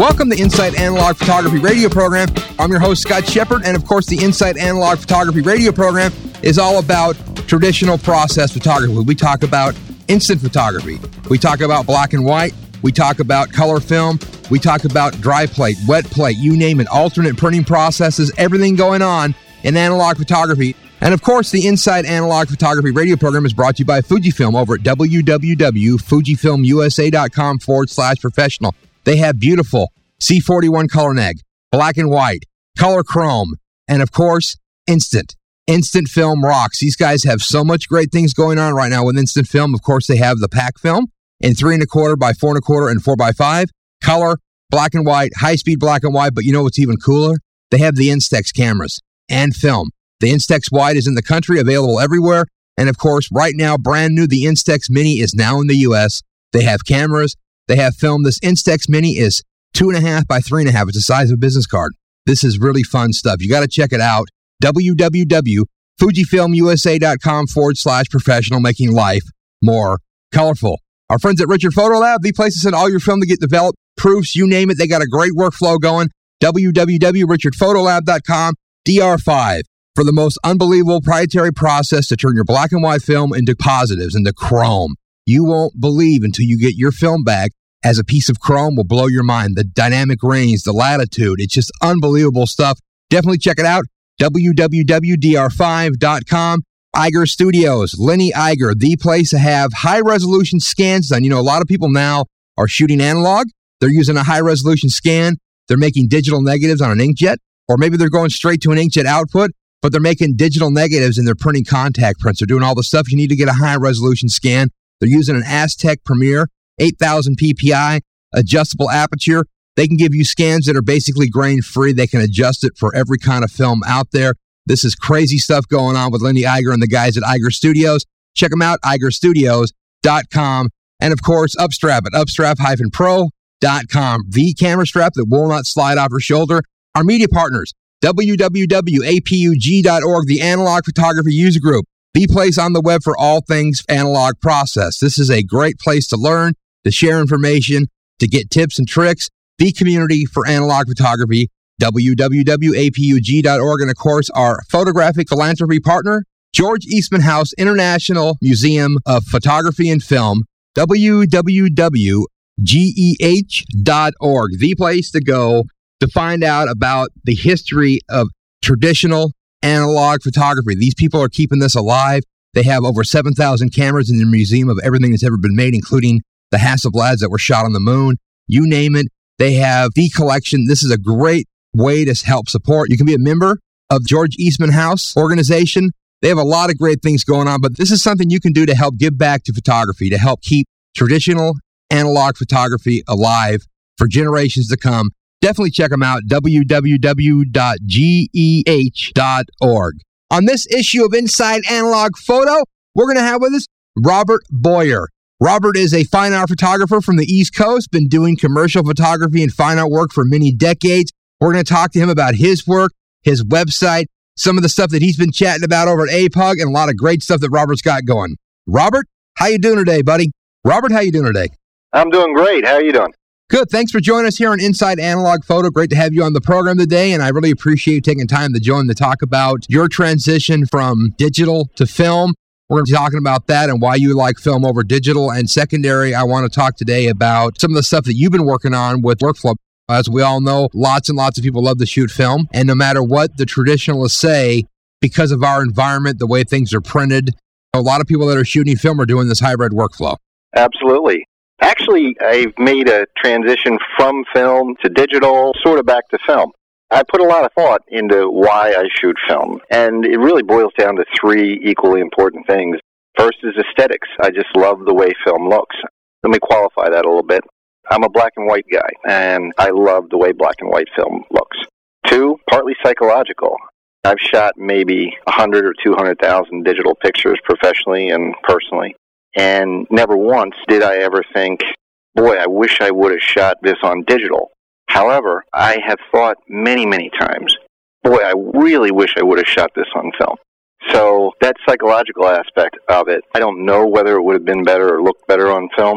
Welcome to Insight Analog Photography Radio Program. I'm your host, Scott Shepard, and of course, the Insight Analog Photography Radio Program is all about traditional process photography. We talk about instant photography. We talk about black and white. We talk about color film. We talk about dry plate, wet plate, you name it, alternate printing processes, everything going on in analog photography. And of course, the Insight Analog Photography Radio Program is brought to you by Fujifilm over at www.fujifilmusa.com/professional. They have beautiful C41 color neg, black and white, color chrome, and of course, instant film rocks. These guys have so much great things going on right now with instant film. Of course, they have the pack film in 3¼ by 4¼ and 4x5, color, black and white, high-speed black and white, but you know what's even cooler? They have the Instax cameras and film. The Instax Wide is in the country, available everywhere, and of course, right now, brand new, the Instax Mini is now in the U.S. They have cameras, they have film. This Instax Mini is 2½ by 3½. It's the size of a business card. This is really fun stuff. You got to check it out. www.fujifilmusa.com/professional, making life more colorful. Our friends at Richard Photo Lab, the place to send all your film to get developed, proofs, you name it. They got a great workflow going. www.richardphotolab.com, DR5, for the most unbelievable proprietary process to turn your black and white film into positives, into chrome. You won't believe until you get your film back as a piece of chrome will blow your mind. The dynamic range, the latitude, it's just unbelievable stuff. Definitely check it out. www.dr5.com. Iger Studios, Lenny Iger, the place to have high-resolution scans done. You know, a lot of people now are shooting analog. They're using a high-resolution scan. They're making digital negatives on an inkjet, or maybe they're going straight to an inkjet output, but they're making digital negatives and they're printing contact prints. They're doing all the stuff you need to get a high-resolution scan. They're using an Aztec Premier 8000 PPI, adjustable aperture. They can give you scans that are basically grain-free. They can adjust it for every kind of film out there. This is crazy stuff going on with Lenny Iger and the guys at Iger Studios. Check them out, igerstudios.com. And of course, Upstrap at upstrap-pro.com. The camera strap that will not slide off your shoulder. Our media partners, www.apug.org, the Analog Photography User Group, the place on the web for all things analog process. This is a great place to learn, to share information, to get tips and tricks. The community for analog photography, www.apug.org. And of course, our photographic philanthropy partner, George Eastman House International Museum of Photography and Film, www.geh.org, the place to go to find out about the history of traditional analog photography. These people are keeping this alive. They have over 7,000 cameras in their museum of everything that's ever been made, including the Hasselblads that were shot on the moon. You name it. They have the collection. This is a great way to help support. You can be a member of George Eastman House organization. They have a lot of great things going on, but this is something you can do to help give back to photography, to help keep traditional analog photography alive for generations to come. Definitely check them out, www.geh.org. On this issue of Inside Analog Photo, we're going to have with us Robert Boyer. Robert is a fine art photographer from the East Coast, been doing commercial photography and fine art work for many decades. We're going to talk to him about his work, his website, some of the stuff that he's been chatting about over at APUG, and a lot of great stuff that Robert's got going. Robert, how you doing today, buddy? Robert, how you doing today? I'm doing great. How are you doing? Good. Thanks for joining us here on Inside Analog Photo. Great to have you on the program today, and I really appreciate you taking time to join to talk about your transition from digital to film. We're going to be talking about that and why you like film over digital. And secondary, I want to talk today about some of the stuff that you've been working on with workflow. As we all know, lots and lots of people love to shoot film. And no matter what the traditionalists say, because of our environment, the way things are printed, a lot of people that are shooting film are doing this hybrid workflow. Absolutely. Actually, I've made a transition from film to digital, sort of back to film. I put a lot of thought into why I shoot film, and it really boils down to three equally important things. First is aesthetics. I just love the way film looks. Let me qualify that a little bit. I'm a black and white guy, and I love the way black and white film looks. Two, partly psychological. I've shot maybe 100 or 200,000 digital pictures professionally and personally, and never once did I ever think, boy, I wish I would have shot this on digital. However, I have thought many, many times, boy, I really wish I would have shot this on film. So that psychological aspect of it, I don't know whether it would have been better or looked better on film,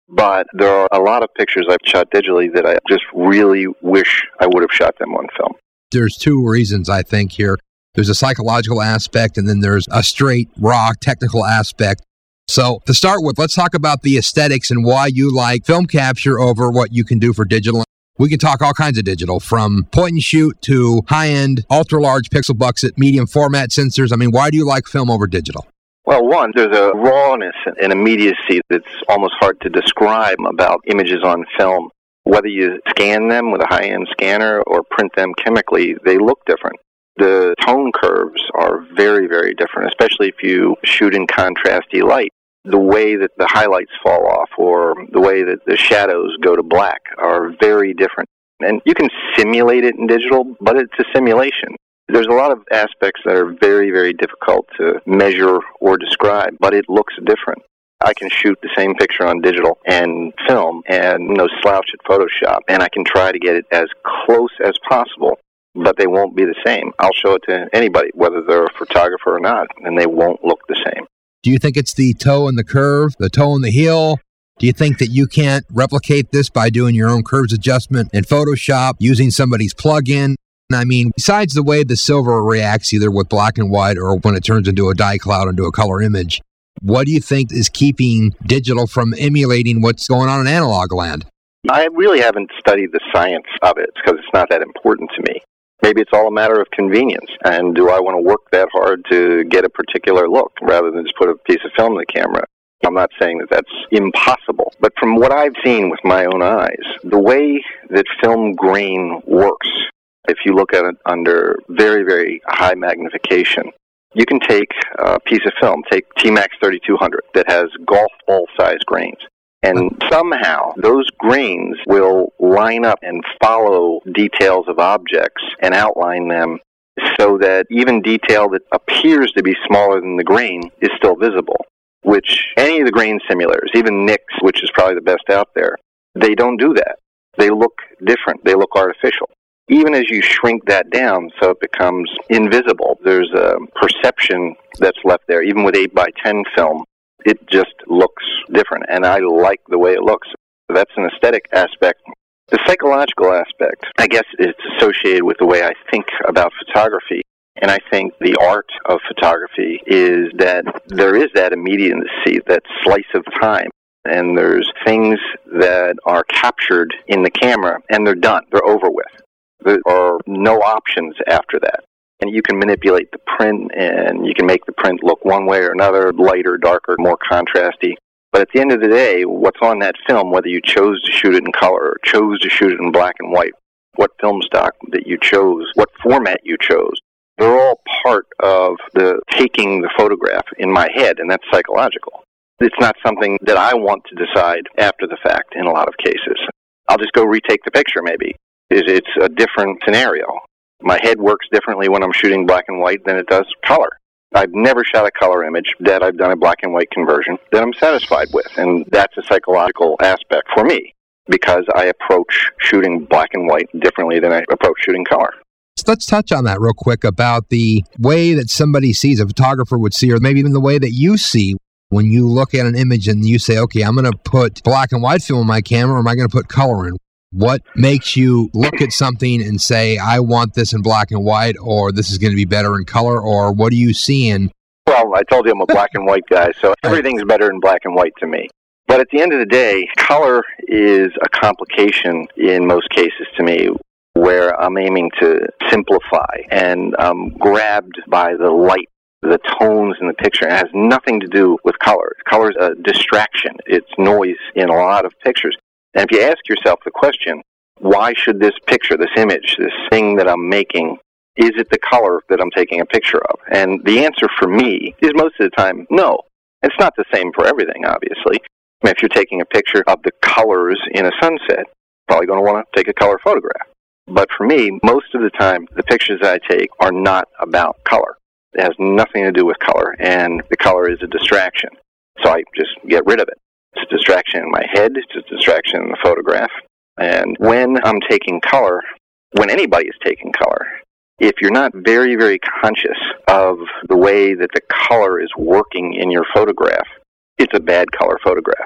But there are a lot of pictures I've shot digitally that I just really wish I would have shot them on film. There's two reasons, I think, here. There's a psychological aspect, and then there's a straight, raw, technical aspect. So to start with, let's talk about the aesthetics and why you like film capture over what you can do for digital. We can talk all kinds of digital, from point and shoot to high-end, ultra-large pixel bucks at medium format sensors. I mean, why do you like film over digital? Well, one, there's a rawness and immediacy that's almost hard to describe about images on film. Whether you scan them with a high-end scanner or print them chemically, they look different. The tone curves are very, very different, especially if you shoot in contrasty light. The way that the highlights fall off or the way that the shadows go to black are very different. And you can simulate it in digital, but it's a simulation. There's a lot of aspects that are very, very difficult to measure or describe, but it looks different. I can shoot the same picture on digital and film and no slouch at Photoshop, and I can try to get it as close as possible, but they won't be the same. I'll show it to anybody, whether they're a photographer or not, and they won't look the same. Do you think it's the toe and the curve, the toe and the heel? Do you think that you can't replicate this by doing your own curves adjustment in Photoshop, using somebody's plug-in? I mean, besides the way the silver reacts either with black and white or when it turns into a dye cloud into a color image, what do you think is keeping digital from emulating what's going on in analog land? I really haven't studied the science of it because it's not that important to me. Maybe it's all a matter of convenience. And do I want to work that hard to get a particular look rather than just put a piece of film in the camera? I'm not saying that that's impossible. But from what I've seen with my own eyes, the way that film grain works, if you look at it under very, very high magnification, you can take a piece of film, take T-Max 3200 that has golf ball size grains. And somehow those grains will line up and follow details of objects and outline them so that even detail that appears to be smaller than the grain is still visible, which any of the grain simulators, even NICS, which is probably the best out there, they don't do that. They look different. They look artificial. Even as you shrink that down so it becomes invisible, there's a perception that's left there. Even with 8x10 film, it just looks different, and I like the way it looks. That's an aesthetic aspect. The psychological aspect, I guess, is associated with the way I think about photography. And I think the art of photography is that there is that immediacy, that slice of time. And there's things that are captured in the camera, and they're done. They're over with. There are no options after that. And you can manipulate the print, and you can make the print look one way or another, lighter, darker, more contrasty. But at the end of the day, what's on that film, whether you chose to shoot it in color or chose to shoot it in black and white, what film stock that you chose, what format you chose, they're all part of the taking the photograph in my head, and that's psychological. It's not something that I want to decide after the fact in a lot of cases. I'll just go retake the picture maybe. It's a different scenario. My head works differently when I'm shooting black and white than it does color. I've never shot a color image that I've done a black and white conversion that I'm satisfied with, and that's a psychological aspect for me because I approach shooting black and white differently than I approach shooting color. Let's touch on that real quick about the way that somebody sees, a photographer would see, or maybe even the way that you see when you look at an image and you say, okay, I'm going to put black and white film in my camera, or am I going to put color in? What makes you look at something and say, I want this in black and white, or this is going to be better in color, or what are you seeing? Well, I told you I'm a black and white guy, so everything's better in black and white to me. But at the end of the day, color is a complication in most cases to me, where I'm aiming to simplify, and I'm grabbed by the light, the tones in the picture. It has nothing to do with color. Color is a distraction. It's noise in a lot of pictures. And if you ask yourself the question, why should this picture, this image, this thing that I'm making, is it the color that I'm taking a picture of? And the answer for me is most of the time, no. It's not the same for everything, obviously. I mean, if you're taking a picture of the colors in a sunset, probably going to want to take a color photograph. But for me, most of the time, the pictures I take are not about color. It has nothing to do with color, and the color is a distraction. So I just get rid of it. It's a distraction in my head. It's a distraction in the photograph. And when I'm taking color, when anybody is taking color, if you're not very, very conscious of the way that the color is working in your photograph, it's a bad color photograph.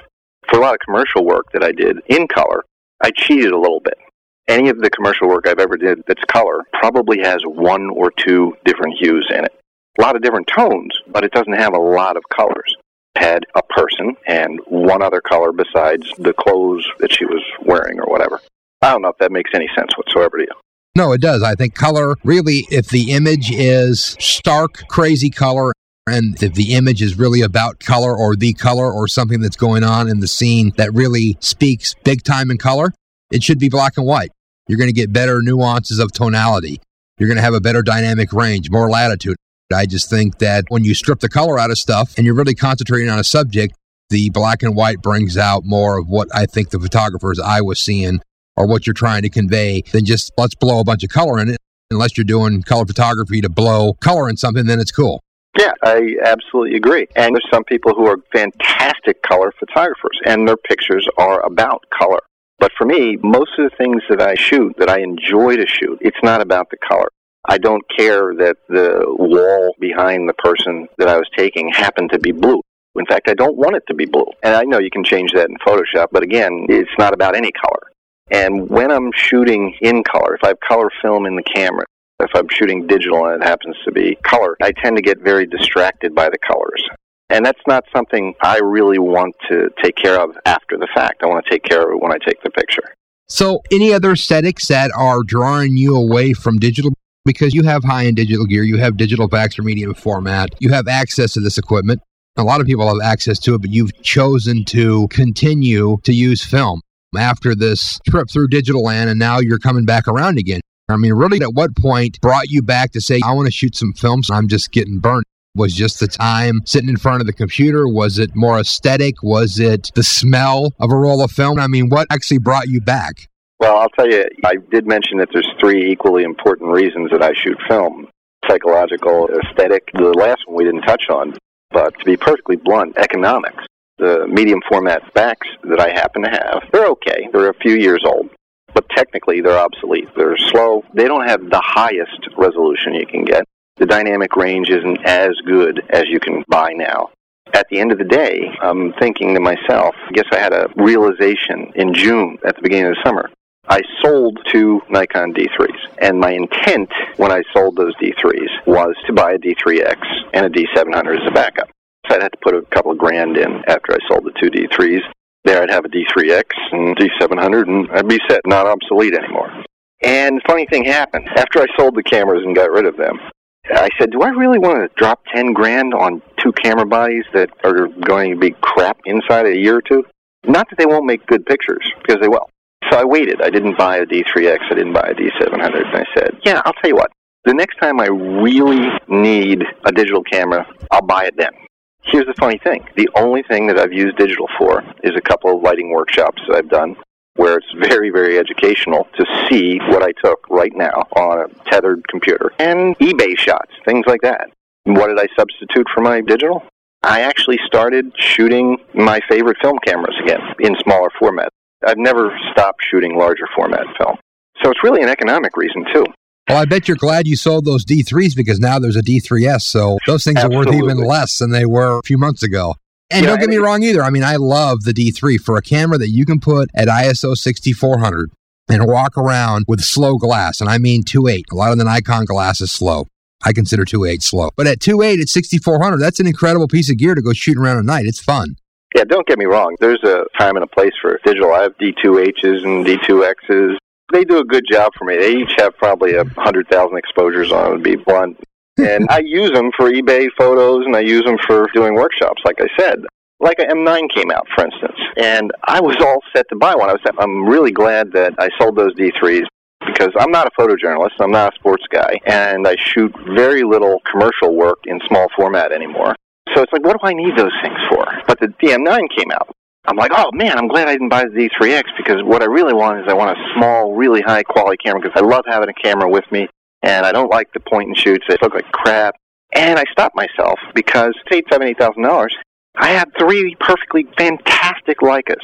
For a lot of commercial work that I did in color, I cheated a little bit. Any of the commercial work I've ever did that's color probably has one or two different hues in it. A lot of different tones, but it doesn't have a lot of colors. It had a person and one other color besides the clothes that she was wearing or whatever. I don't know if that makes any sense whatsoever to you. No, it does. I think color, really, if the image is stark, crazy color, and if the image is really about color or the color or something that's going on in the scene that really speaks big time in color, it should be black and white. You're going to get better nuances of tonality. You're going to have a better dynamic range, more latitude. I just think that when you strip the color out of stuff and you're really concentrating on a subject, the black and white brings out more of what I think the photographer's eye was seeing or what you're trying to convey than just let's blow a bunch of color in it. Unless you're doing color photography to blow color in something, then it's cool. Yeah, I absolutely agree. And there's some people who are fantastic color photographers, and their pictures are about color. But for me, most of the things that I shoot, that I enjoy to shoot, it's not about the color. I don't care that the wall behind the person that I was taking happened to be blue. In fact, I don't want it to be blue. And I know you can change that in Photoshop, but again, it's not about any color. And when I'm shooting in color, if I have color film in the camera, if I'm shooting digital and it happens to be color, I tend to get very distracted by the colors. And that's not something I really want to take care of after the fact. I want to take care of it when I take the picture. So any other aesthetics that are drawing you away from digital? Because you have high-end digital gear, you have digital Baxter medium format, you have access to this equipment. A lot of people have access to it, but you've chosen to continue to use film after this trip through digital land, and now you're coming back around again. I mean, really, at what point brought you back to say, I want to shoot some films, I'm just getting burnt? Was just the time sitting in front of the computer? Was it more aesthetic? Was it the smell of a roll of film? I mean, what actually brought you back? Well, I'll tell you, I did mention that there's three equally important reasons that I shoot film. Psychological, aesthetic, the last one we didn't touch on, but to be perfectly blunt, economics. The medium format backs that I happen to have, they're okay. They're a few years old, but technically they're obsolete. They're slow. They don't have the highest resolution you can get. The dynamic range isn't as good as you can buy now. At the end of the day, I'm thinking to myself, I guess I had a realization in June at the beginning of the summer. I sold two Nikon D3s, and my intent when I sold those D3s was to buy a D3X and a D700 as a backup. So I'd have to put a couple of grand in after I sold the two D3s. There I'd have a D3X and D700, and I'd be set, not obsolete anymore. And the funny thing happened. After I sold the cameras and got rid of them, I said, do I really want to drop 10 grand on two camera bodies that are going to be crap inside a year or two? Not that they won't make good pictures, because they will. So I waited. I didn't buy a D3X. I didn't buy a D700. And I said, yeah, I'll tell you what. The next time I really need a digital camera, I'll buy it then. Here's the funny thing. The only thing that I've used digital for is a couple of lighting workshops that I've done where it's very, very educational to see what I took right now on a tethered computer. And eBay shots, things like that. And what did I substitute for my digital? I actually started shooting my favorite film cameras again in smaller formats. I've never stopped shooting larger format film. So it's really an economic reason, too. Well, I bet you're glad you sold those D3s because now there's a D3S, so those things Absolutely. are worth even less than they were a few months ago. And don't get me wrong either. I mean, I love the D3 for a camera that you can put at ISO 6400 and walk around with slow glass. And I mean 2.8. A lot of the Nikon glass is slow. I consider 2.8 slow. But at 2.8 at 6400, that's an incredible piece of gear to go shooting around at night. It's fun. Yeah, don't get me wrong. There's a time and a place for digital. I have D2Hs and D2Xs. They do a good job for me. They each have probably 100,000 exposures on them, to be blunt. And I use them for eBay photos, and I use them for doing workshops, like I said. Like an M9 came out, for instance, and I was all set to buy one. I'm really glad that I sold those D3s because I'm not a photojournalist. I'm not a sports guy, and I shoot very little commercial work in small format anymore. So it's like, what do I need those things for? But the M9 came out. I'm like, oh, man, I'm glad I didn't buy the D3X because what I really want is I want a small, really high-quality camera because I love having a camera with me, and I don't like the point-and-shoots. They look like crap. And I stopped myself because it's $8,000. I had three perfectly fantastic Leicas,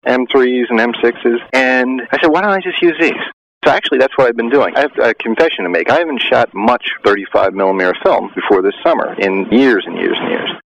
M3s and M6s, and I said, why don't I just use these? So actually, that's what I've been doing. I have a confession to make. I haven't shot much 35mm film before this summer in years and years and years.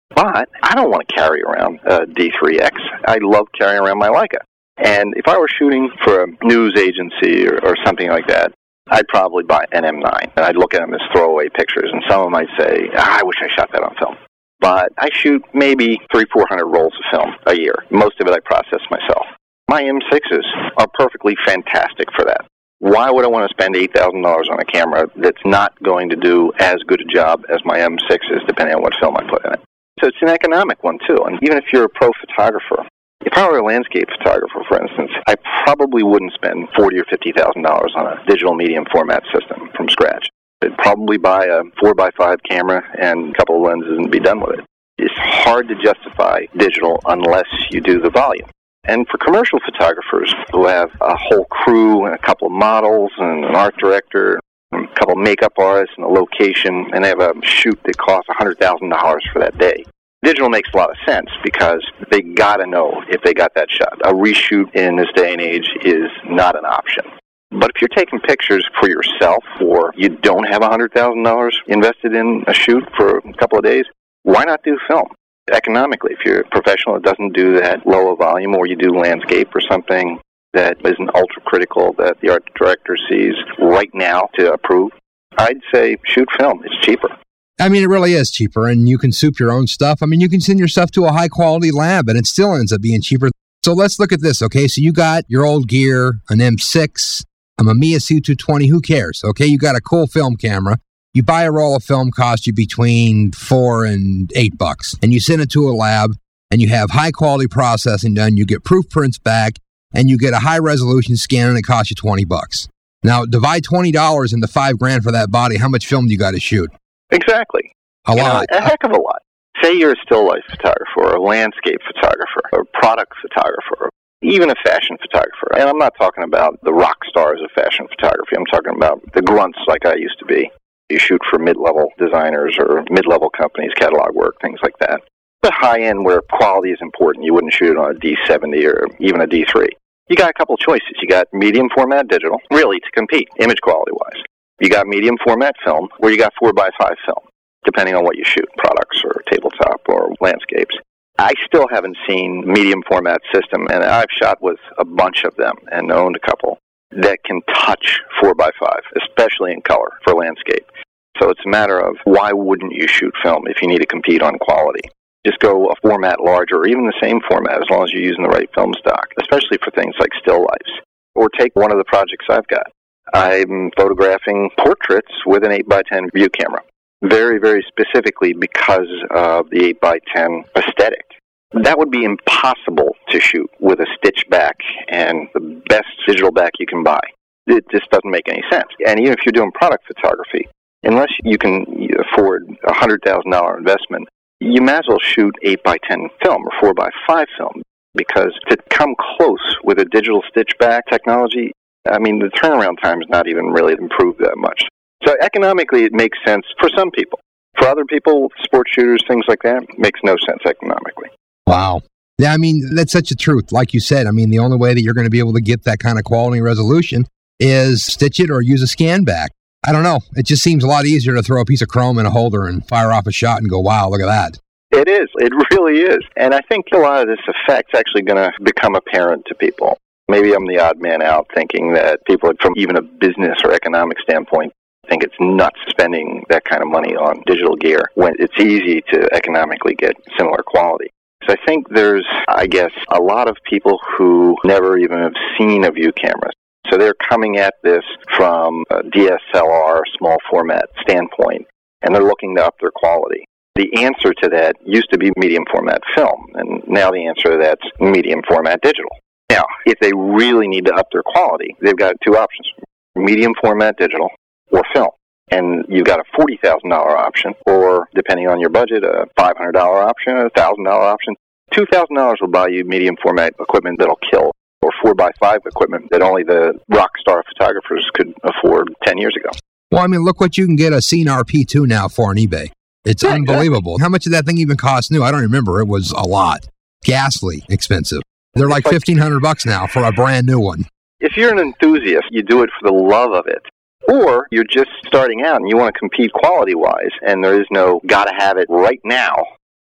But I don't want to carry around a D3X. I love carrying around my Leica. And if I were shooting for a news agency or something like that, I'd probably buy an M9. And I'd look at them as throwaway pictures, and some of them might say, I wish I shot that on film. But I shoot maybe 300-400 rolls of film a year. Most of it I process myself. My M6s are perfectly fantastic for that. Why would I want to spend $8,000 on a camera that's not going to do as good a job as my M6s, depending on what film I put in it? So it's an economic one, too. And even if you're a pro photographer, if I were a landscape photographer, for instance, I probably wouldn't spend $40,000 or $50,000 on a digital medium format system from scratch. I'd probably buy a 4x5 camera and a couple of lenses and be done with it. It's hard to justify digital unless you do the volume. And for commercial photographers who have a whole crew and a couple of models and an art director, a couple of makeup artists and a location, and they have a shoot that costs $100,000 for that day, digital makes a lot of sense because they got to know if they got that shot. A reshoot in this day and age is not an option. But if you're taking pictures for yourself or you don't have $100,000 invested in a shoot for a couple of days, why not do film? Economically, if you're a professional that doesn't do that low a volume, or you do landscape or something that isn't ultra-critical that the art director sees right now to approve, I'd say shoot film. It's cheaper. I mean, it really is cheaper, and you can soup your own stuff. I mean, you can send your stuff to a high-quality lab, and it still ends up being cheaper. So let's look at this, okay? So you got your old gear, an M6, a Mamiya C220, who cares, okay? You got a cool film camera. You buy a roll of film, cost you between $4 and $8, and you send it to a lab, and you have high-quality processing done. You get proof prints back, and you get a high-resolution scan, and it costs you $20. Now, divide $20 into $5,000 for that body. How much film do you got to shoot? Exactly. A lot. A heck of a lot. Say you're a still life photographer, or a landscape photographer, or a product photographer, or even a fashion photographer. And I'm not talking about the rock stars of fashion photography. I'm talking about the grunts like I used to be. You shoot for mid-level designers or mid-level companies, catalog work, things like that. The high-end where quality is important, you wouldn't shoot it on a D70 or even a D3. You got a couple choices. You got medium format digital, really to compete, image quality-wise. You got medium format film, or you got 4x5 film, depending on what you shoot, products or tabletop or landscapes. I still haven't seen medium format system, and I've shot with a bunch of them and owned a couple that can touch 4x5, especially in color for landscape. So it's a matter of why wouldn't you shoot film if you need to compete on quality? Just go a format larger, or even the same format, as long as you're using the right film stock, especially for things like still lifes. Or take one of the projects I've got. I'm photographing portraits with an 8x10 view camera, very, very specifically because of the 8x10 aesthetic. That would be impossible to shoot with a stitch back and the best digital back you can buy. It just doesn't make any sense. And even if you're doing product photography, unless you can afford a $100,000 investment, you might as well shoot 8x10 film or 4x5 film, because to come close with a digital stitch back technology, I mean, the turnaround time is not even really improved that much. So economically, it makes sense for some people. For other people, sports shooters, things like that, it makes no sense economically. Wow. Yeah, I mean, that's such a truth. Like you said, I mean, the only way that you're going to be able to get that kind of quality resolution is stitch it or use a scan back. I don't know. It just seems a lot easier to throw a piece of chrome in a holder and fire off a shot and go, wow, look at that. It is. It really is. And I think a lot of this effect's actually going to become apparent to people. Maybe I'm the odd man out thinking that people from even a business or economic standpoint think it's nuts spending that kind of money on digital gear when it's easy to economically get similar quality. So I think there's, I guess, a lot of people who never even have seen a view camera. So they're coming at this from a DSLR, small format standpoint, and they're looking to up their quality. The answer to that used to be medium format film, and now the answer to that's medium format digital. Now, if they really need to up their quality, they've got two options, medium format digital or film. And you've got a $40,000 option, or depending on your budget, a $500 option, a $1,000 option. $2,000 will buy you medium format equipment that'll kill, or 4x5 equipment that only the rock star photographers could afford 10 years ago. Well, I mean, look what you can get a Cinar P2 now for on eBay. It's unbelievable. Exactly. How much did that thing even cost new? I don't remember. It was a lot. Ghastly expensive. They're like $1,500 now for a brand new one. If you're an enthusiast, you do it for the love of it. Or you're just starting out and you want to compete quality-wise, and there is no gotta have it right now.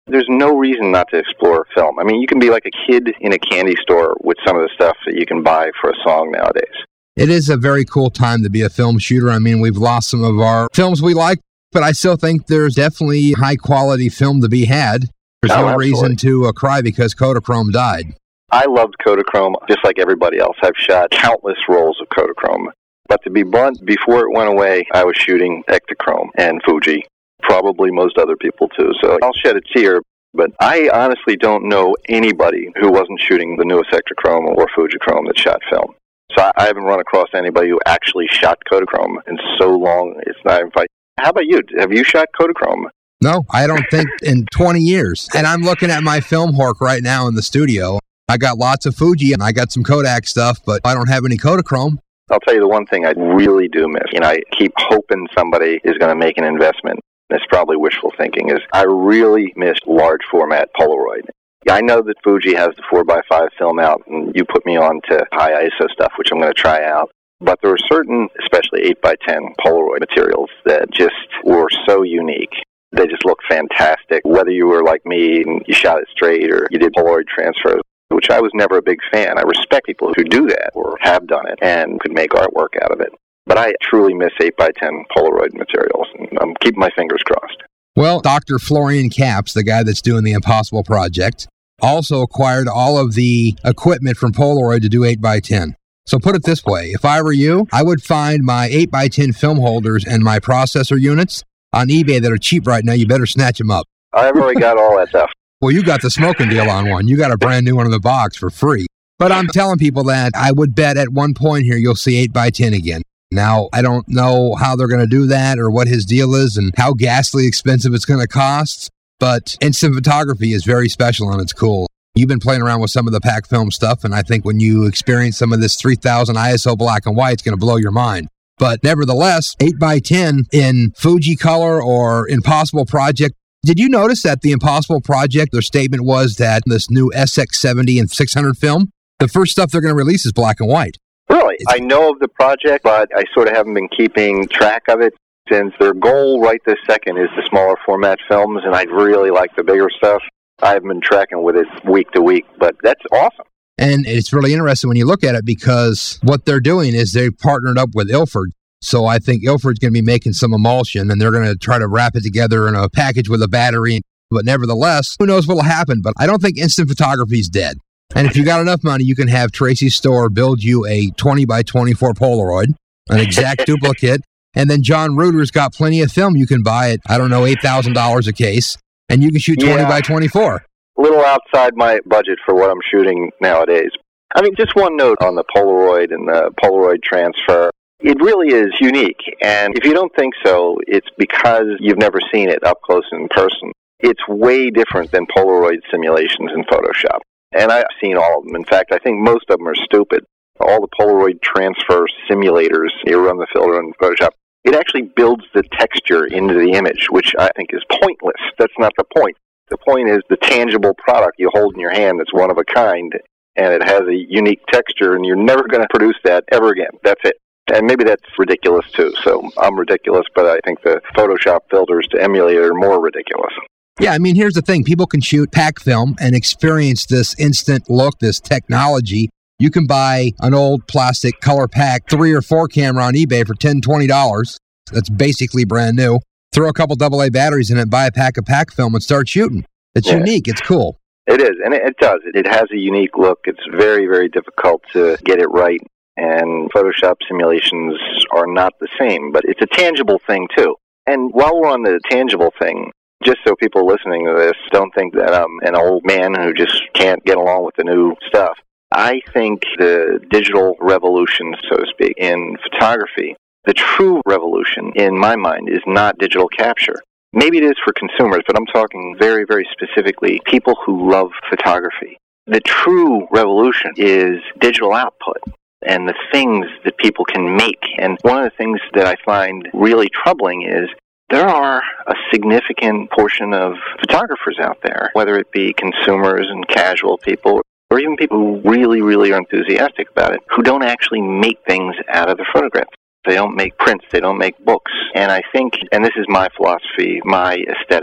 There's no reason not to explore film. I mean, you can be like a kid in a candy store with some of the stuff that you can buy for a song nowadays. It is a very cool time to be a film shooter. I mean, we've lost some of our films we like, but I still think there's definitely high-quality film to be had. There's no reason to cry because Kodachrome died. I loved Kodachrome just like everybody else. I've shot countless rolls of Kodachrome. But to be blunt, before it went away, I was shooting Ektachrome and Fuji. Probably most other people too. So I'll shed a tear. But I honestly don't know anybody who wasn't shooting the newest Ektachrome or Fujichrome that shot film. So I haven't run across anybody who actually shot Kodachrome in so long. It's not even funny. How about you? Have you shot Kodachrome? No, I don't think in 20 years. And I'm looking at my film hork right now in the studio. I got lots of Fuji and I got some Kodak stuff, but I don't have any Kodachrome. I'll tell you the one thing I really do miss. I keep hoping somebody is going to make an investment. It's probably wishful thinking. Is I really miss large format Polaroid. I know that Fuji has the 4x5 film out, and you put me on to high ISO stuff, which I'm going to try out. But there are certain, especially 8x10 Polaroid materials that just were so unique. They just look fantastic. Whether you were like me and you shot it straight or you did Polaroid transfers, which I was never a big fan. I respect people who do that or have done it and could make artwork out of it. But I truly miss 8x10 Polaroid materials, and I'm keeping my fingers crossed. Well, Dr. Florian Capps, the guy that's doing the Impossible Project, also acquired all of the equipment from Polaroid to do 8x10. So put it this way, if I were you, I would find my 8x10 film holders and my processor units on eBay that are cheap right now. You better snatch them up. I've already got all that stuff. Well, you got the smoking deal on one. You got a brand new one in the box for free. But I'm telling people that I would bet at one point here you'll see 8x10 again. Now, I don't know how they're going to do that or what his deal is and how ghastly expensive it's going to cost, but instant photography is very special and it's cool. You've been playing around with some of the pack film stuff, and I think when you experience some of this 3000 ISO black and white, it's going to blow your mind. But nevertheless, 8x10 in Fuji Color or Impossible Project. Did you notice that the Impossible Project, their statement was that this new SX70 and 600 film, the first stuff they're going to release is black and white? Really? I know of the project, but I sort of haven't been keeping track of it since their goal right this second is the smaller format films, and I'd really like the bigger stuff. I haven't been tracking with it week to week, but that's awesome. And it's really interesting when you look at it because what they're doing is they've partnered up with Ilford. So I think Ilford's going to be making some emulsion, and they're going to try to wrap it together in a package with a battery. But nevertheless, who knows what will happen? But I don't think instant photography is dead. And if you got enough money, you can have Tracy's store build you a 20x24 Polaroid, an exact duplicate. And then John Reuter's got plenty of film you can buy at, $8,000 a case. And you can shoot 20x24. A little outside my budget for what I'm shooting nowadays. I mean, just one note on the Polaroid and the Polaroid transfer. It really is unique. And if you don't think so, it's because you've never seen it up close in person. It's way different than Polaroid simulations in Photoshop. And I've seen all of them. In fact, I think most of them are stupid. All the Polaroid transfer simulators, you run the filter in Photoshop, it actually builds the texture into the image, which I think is pointless. That's not the point. The point is the tangible product you hold in your hand that's one of a kind, and it has a unique texture, and you're never going to produce that ever again. That's it. And maybe that's ridiculous, too. So I'm ridiculous, but I think the Photoshop filters to emulate are more ridiculous. Yeah, I mean, here's the thing. People can shoot pack film and experience this instant look, this technology. You can buy an old plastic color pack 3 or 4 camera on eBay for $10, $20. That's basically brand new. Throw a couple AA batteries in it, buy a pack of pack film, and start shooting. It's unique. It's cool. It is, and it does. It has a unique look. It's very, very difficult to get it right, and Photoshop simulations are not the same, but it's a tangible thing, too. And while we're on the tangible thing, just so people listening to this don't think that I'm an old man who just can't get along with the new stuff, I think the digital revolution, so to speak, in photography, the true revolution, in my mind, is not digital capture. Maybe it is for consumers, but I'm talking very, very specifically people who love photography. The true revolution is digital output and the things that people can make. And one of the things that I find really troubling is there are a significant portion of photographers out there, whether it be consumers and casual people, or even people who really, really are enthusiastic about it, who don't actually make things out of the photograph. They don't make prints, they don't make books. And I think, and this is my philosophy, my aesthetic,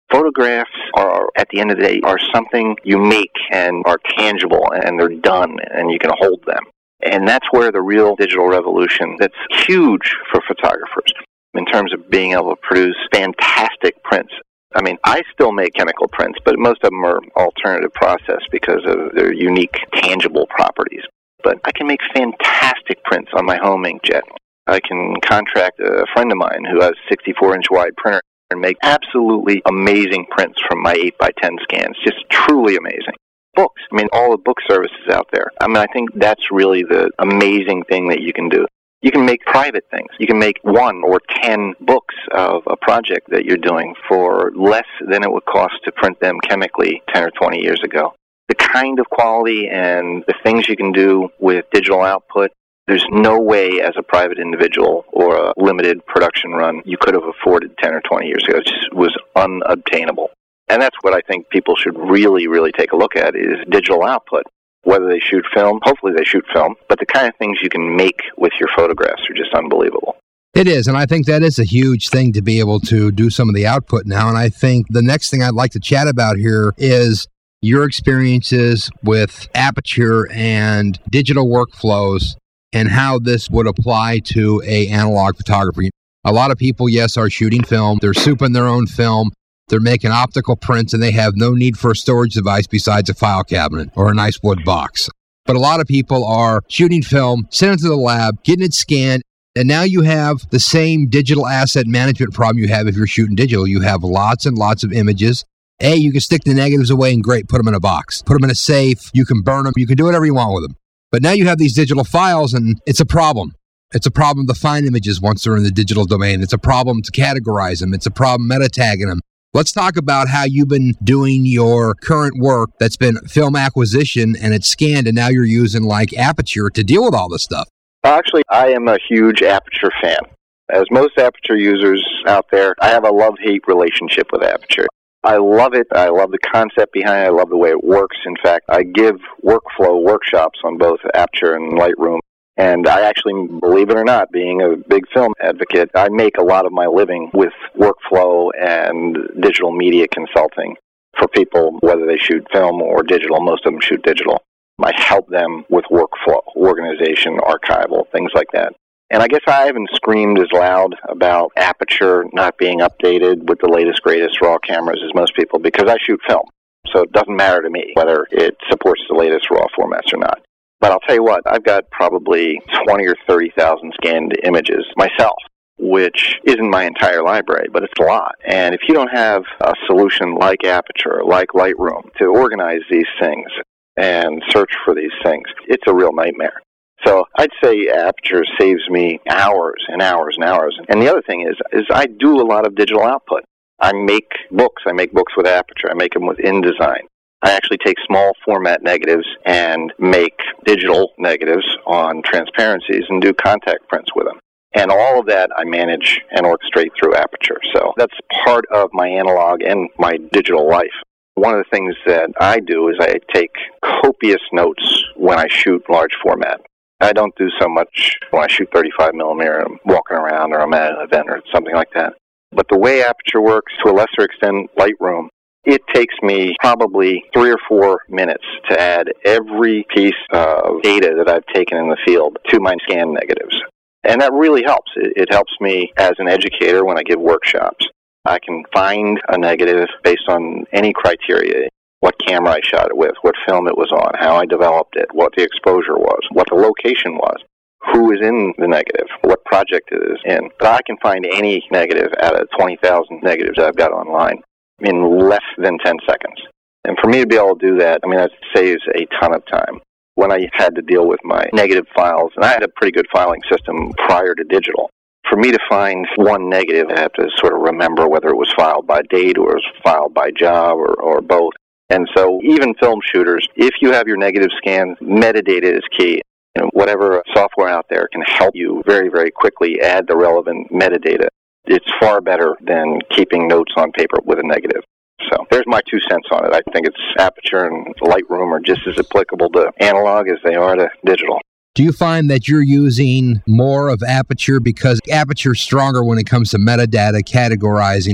Photographs are, at the end of the day, are something you make and are tangible and they're done and you can hold them. And that's where the real digital revolution that's huge for photographers in terms of being able to produce fantastic prints. I mean, I still make chemical prints, but most of them are alternative process because of their unique tangible properties. But I can make fantastic prints on my home inkjet. I can contract a friend of mine who has a 64-inch wide printer and make absolutely amazing prints from my 8x10 scans, just truly amazing. Books, I mean, all the book services out there. I mean, I think that's really the amazing thing that you can do. You can make private things. You can make 1 or 10 books of a project that you're doing for less than it would cost to print them chemically 10 or 20 years ago. The kind of quality and the things you can do with digital output, there's no way as a private individual or a limited production run you could have afforded 10 or 20 years ago. It just was unobtainable. And that's what I think people should really, really take a look at is digital output. Whether they shoot film, hopefully they shoot film, but the kind of things you can make with your photographs are just unbelievable. It is, and I think that is a huge thing to be able to do some of the output now. And I think the next thing I'd like to chat about here is your experiences with Aperture and digital workflows and how this would apply to a analog photography. A lot of people, yes, are shooting film. They're souping their own film. They're making optical prints, and they have no need for a storage device besides a file cabinet or a nice wood box. But a lot of people are shooting film, sending it to the lab, getting it scanned, and now you have the same digital asset management problem you have if you're shooting digital. You have lots and lots of images. You can stick the negatives away and great, put them in a box, put them in a safe, you can burn them, you can do whatever you want with them. But now you have these digital files, and it's a problem. It's a problem to find images once they're in the digital domain. It's a problem to categorize them. It's a problem meta tagging them. Let's talk about how you've been doing your current work that's been film acquisition and it's scanned, and now you're using like Aperture to deal with all this stuff. Actually, I am a huge Aperture fan. As most Aperture users out there, I have a love-hate relationship with Aperture. I love it. I love the concept behind it. I love the way it works. In fact, I give workflow workshops on both Aperture and Lightroom. And I actually, believe it or not, being a big film advocate, I make a lot of my living with workflow and digital media consulting for people, whether they shoot film or digital. Most of them shoot digital. I help them with workflow, organization, archival, things like that. And I guess I haven't screamed as loud about Aperture not being updated with the latest, greatest RAW cameras as most people because I shoot film. So it doesn't matter to me whether it supports the latest RAW formats or not. But I'll tell you what, I've got probably 20 or 30,000 scanned images myself, which isn't my entire library, but it's a lot. And if you don't have a solution like Aperture, like Lightroom, to organize these things and search for these things, it's a real nightmare. So I'd say Aperture saves me hours and hours and hours. And the other thing is I do a lot of digital output. I make books. I make books with Aperture. I make them with InDesign. I actually take small format negatives and make digital negatives on transparencies and do contact prints with them. And all of that I manage and orchestrate through Aperture. So that's part of my analog and my digital life. One of the things that I do is I take copious notes when I shoot large format. I don't do so much when I shoot 35 millimeter. I'm walking around or I'm at an event or something like that. But the way Aperture works, to a lesser extent Lightroom, it takes me probably 3 or 4 minutes to add every piece of data that I've taken in the field to my scan negatives. And that really helps. It helps me as an educator when I give workshops. I can find a negative based on any criteria, what camera I shot it with, what film it was on, how I developed it, what the exposure was, what the location was, who is in the negative, what project it is in. But I can find any negative out of 20,000 negatives that I've got online in less than 10 seconds. And for me to be able to do that, I mean, that saves a ton of time. When I had to deal with my negative files, and I had a pretty good filing system prior to digital, for me to find one negative, I have to sort of remember whether it was filed by date or it was filed by job or both. And so even film shooters, if you have your negative scans, metadata is key. You know, whatever software out there can help you very, very quickly add the relevant metadata. It's far better than keeping notes on paper with a negative. So there's my 2 cents on it. I think it's Aperture and Lightroom are just as applicable to analog as they are to digital. Do you find that you're using more of Aperture because Aperture's stronger when it comes to metadata categorizing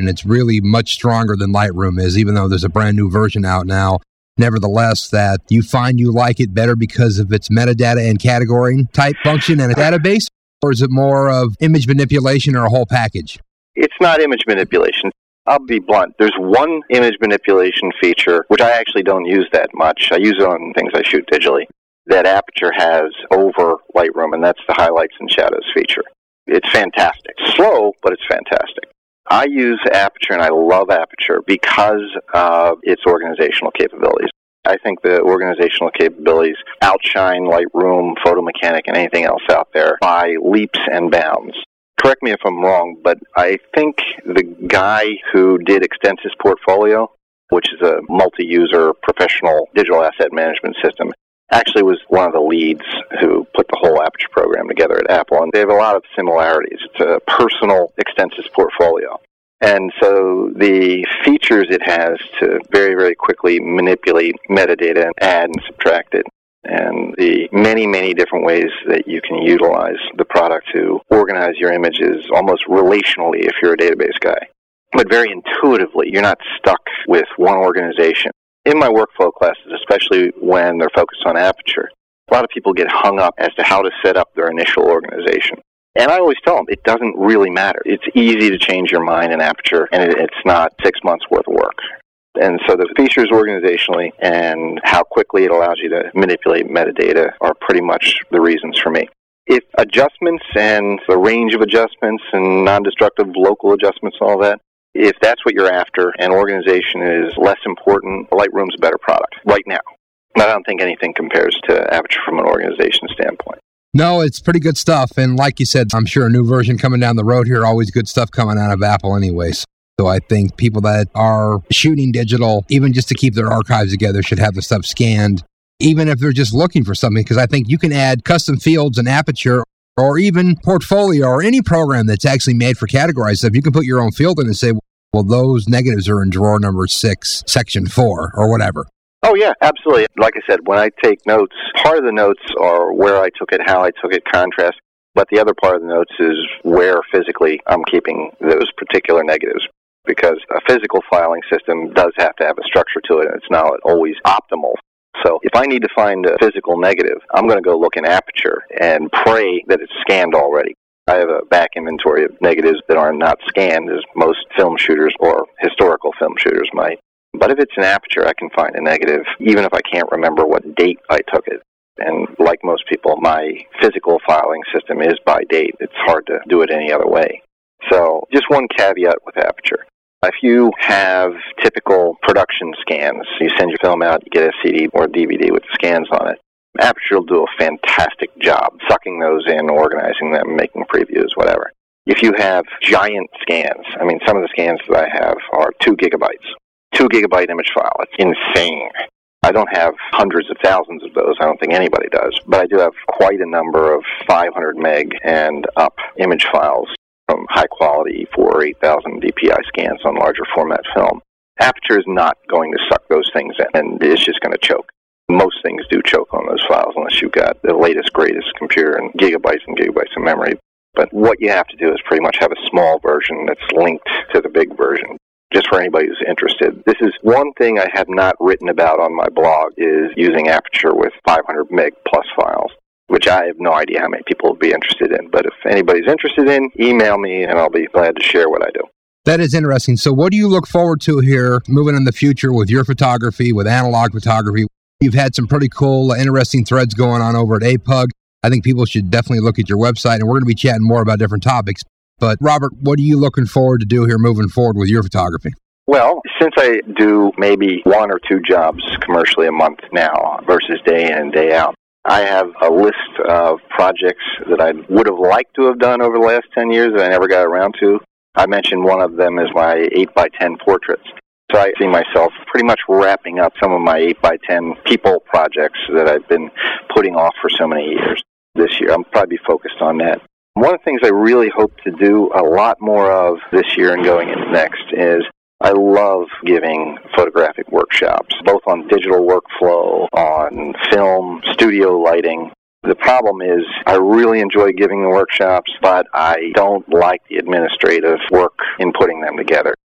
and it's really much stronger than Lightroom is, even though there's a brand new version out now. Nevertheless, that you find you like it better because of its metadata and category type function and a database, or is it more of image manipulation or a whole package? It's not image manipulation. I'll be blunt. There's one image manipulation feature, which I actually don't use that much. I use it on things I shoot digitally, that Aperture has over Lightroom, and that's the highlights and shadows feature. It's fantastic. Slow, but it's fantastic. I use Aperture, and I love Aperture because of its organizational capabilities. I think the organizational capabilities outshine Lightroom, Photo Mechanic, and anything else out there by leaps and bounds. Correct me if I'm wrong, but I think the guy who did Extensys Portfolio, which is a multi-user professional digital asset management system, actually was one of the leads who put the whole Aperture program together at Apple, and they have a lot of similarities. It's a personal Extensys Portfolio. And so the features it has to very, very quickly manipulate metadata and add and subtract it, and the many, many different ways that you can utilize the product to organize your images almost relationally if you're a database guy. But very intuitively, you're not stuck with one organization. In my workflow classes, especially when they're focused on Aperture, a lot of people get hung up as to how to set up their initial organization. And I always tell them, it doesn't really matter. It's easy to change your mind in Aperture, and it's not 6 months worth of work. And so the features organizationally and how quickly it allows you to manipulate metadata are pretty much the reasons for me. If adjustments and the range of adjustments and non-destructive local adjustments and all that, if that's what you're after and organization is less important, Lightroom's a better product right now. I don't think anything compares to Aperture from an organization standpoint. No, it's pretty good stuff. And like you said, I'm sure a new version coming down the road here, always good stuff coming out of Apple anyways. So I think people that are shooting digital, even just to keep their archives together, should have the stuff scanned, even if they're just looking for something, because I think you can add custom fields in Aperture or even Portfolio or any program that's actually made for categorized stuff. You can put your own field in and say, well, those negatives are in drawer number 6, section 4, or whatever. Oh, yeah, absolutely. Like I said, when I take notes, part of the notes are where I took it, how I took it, contrast, but the other part of the notes is where physically I'm keeping those particular negatives, because a physical filing system does have to have a structure to it, and it's not always optimal. So if I need to find a physical negative, I'm going to go look in Aperture and pray that it's scanned already. I have a back inventory of negatives that are not scanned, as most film shooters or historical film shooters might. But if it's an Aperture, I can find a negative, even if I can't remember what date I took it. And like most people, my physical filing system is by date. It's hard to do it any other way. So just one caveat with Aperture. If you have typical production scans, you send your film out, you get a CD or a DVD with the scans on it, Aperture will do a fantastic job sucking those in, organizing them, making previews, whatever. If you have giant scans, I mean, some of the scans that I have are 2 gigabytes. 2 gigabyte image file. It's insane. I don't have hundreds of thousands of those. I don't think anybody does. But I do have quite a number of 500 meg and up image files from high quality 4,000 or 8,000 DPI scans on larger format film. Aperture is not going to suck those things in, and it's just going to choke. Most things do choke on those files unless you've got the latest, greatest computer and gigabytes of memory. But what you have to do is pretty much have a small version that's linked to the big version. Just for anybody who's interested. This is one thing I have not written about on my blog, is using Aperture with 500 meg plus files, which I have no idea how many people will be interested in. But if anybody's interested in, email me and I'll be glad to share what I do. That is interesting. So what do you look forward to here moving in the future with your photography, with analog photography? You've had some pretty cool, interesting threads going on over at APUG. I think people should definitely look at your website, and we're going to be chatting more about different topics. But Robert, what are you looking forward to do here moving forward with your photography? Well, since I do maybe 1 or 2 jobs commercially a month now versus day in and day out, I have a list of projects that I would have liked to have done over the last 10 years that I never got around to. I mentioned one of them is my 8x10 portraits. So I see myself pretty much wrapping up some of my 8x10 people projects that I've been putting off for so many years. This year, I'll probably be focused on that. One of the things I really hope to do a lot more of this year and going into next is I love giving photographic workshops, both on digital workflow, on film, studio lighting. The problem is I really enjoy giving the workshops, but I don't like the administrative work in putting them together.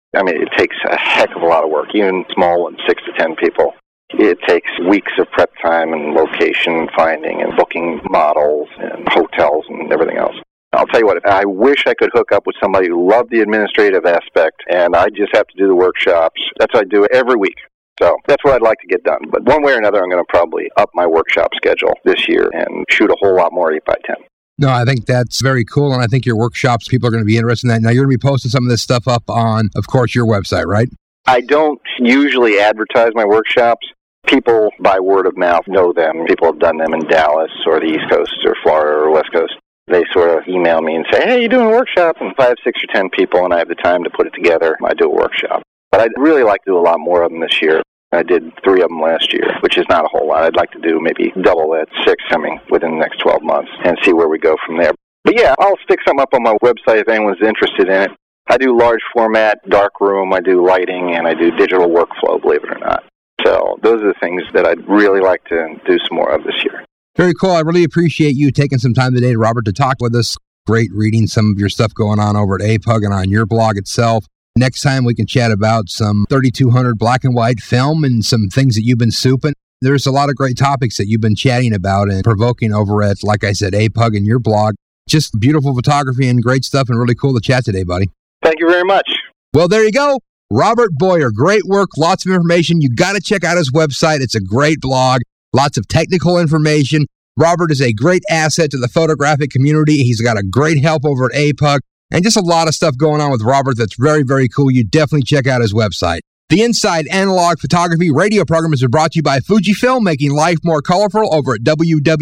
I mean, it takes a heck of a lot of work, even small ones, 6 to 10 people. It takes weeks of prep time and location finding and booking models and hotels and everything else. I'll tell you what, I wish I could hook up with somebody who loved the administrative aspect, and I just have to do the workshops. That's what I do every week. So that's what I'd like to get done. But one way or another, I'm going to probably up my workshop schedule this year and shoot a whole lot more 8x10. No, I think that's very cool, and I think your workshops, people are going to be interested in that. Now, you're going to be posting some of this stuff up on, of course, your website, right? I don't usually advertise my workshops. People, by word of mouth, know them. People have done them in Dallas or the East Coast or Florida or West Coast. They sort of email me and say, hey, you're doing a workshop? And if I have 6 or 10 people and I have the time to put it together, I do a workshop. But I'd really like to do a lot more of them this year. I did 3 of them last year, which is not a whole lot. I'd like to do maybe double that, 6 coming within the next 12 months and see where we go from there. But yeah, I'll stick something up on my website if anyone's interested in it. I do large format, dark room, I do lighting, and I do digital workflow, believe it or not. So those are the things that I'd really like to do some more of this year. Very cool. I really appreciate you taking some time today, Robert, to talk with us. Great reading some of your stuff going on over at APUG and on your blog itself. Next time we can chat about some 3200 black and white film and some things that you've been souping. There's a lot of great topics that you've been chatting about and provoking over at, like I said, APUG and your blog. Just beautiful photography and great stuff and really cool to chat today, buddy. Thank you very much. Well, there you go. Robert Boyer, great work, lots of information. You got to check out his website. It's a great blog, lots of technical information. Robert is a great asset to the photographic community. He's got a great help over at APUG. And just a lot of stuff going on with Robert that's very, very cool. You definitely check out his website. The Inside Analog Photography radio program is brought to you by Fujifilm, making life more colorful over at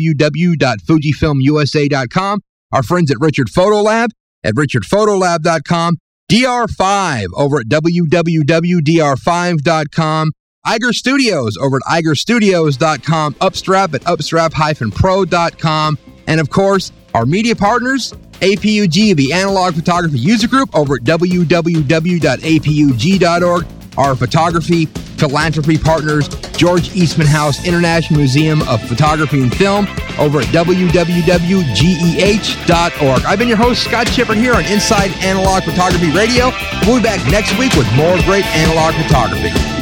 www.fujifilmusa.com. Our friends at Richard Photolab at richardphotolab.com. DR5 over at www.dr5.com. Iger Studios over at igerstudios.com. Upstrap at upstrap-pro.com. And of course, our media partners, APUG, the Analog Photography User Group over at www.apug.org. Our photography philanthropy partners, George Eastman House International Museum of Photography and Film over at www.geh.org. I've been your host, Scott Chippert, here on Inside Analog Photography Radio. We'll be back next week with more great analog photography.